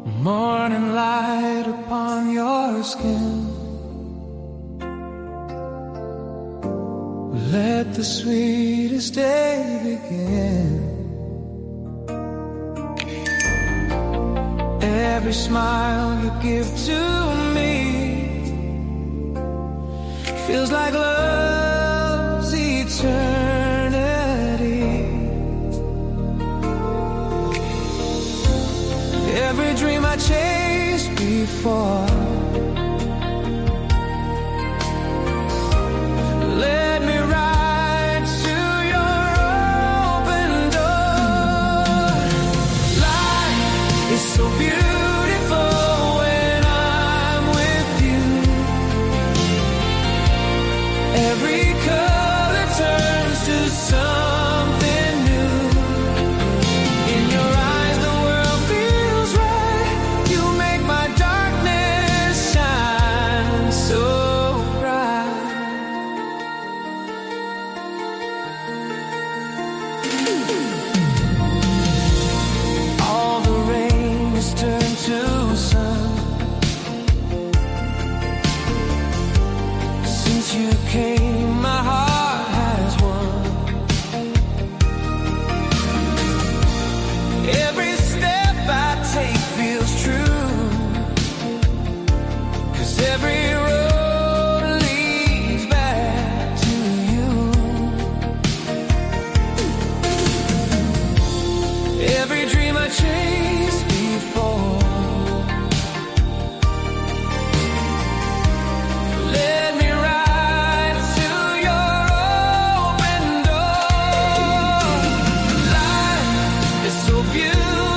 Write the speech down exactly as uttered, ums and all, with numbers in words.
Morning light upon your skin. Let the sweetest day begin. Every smile you give to me feels like love's eternity. Every dream I chased before, let me ride to your open door. Life is so beautiful when I'm with you. Every color turns to something new. In your eyes the world feels right. You make my darkness shine so bright. All the rain has turned to sun since you came. My heart has won. Every step I take feels true, 'cause every road leads back to you. Every dream I chased before, let me ride to your open door. Life is so beautiful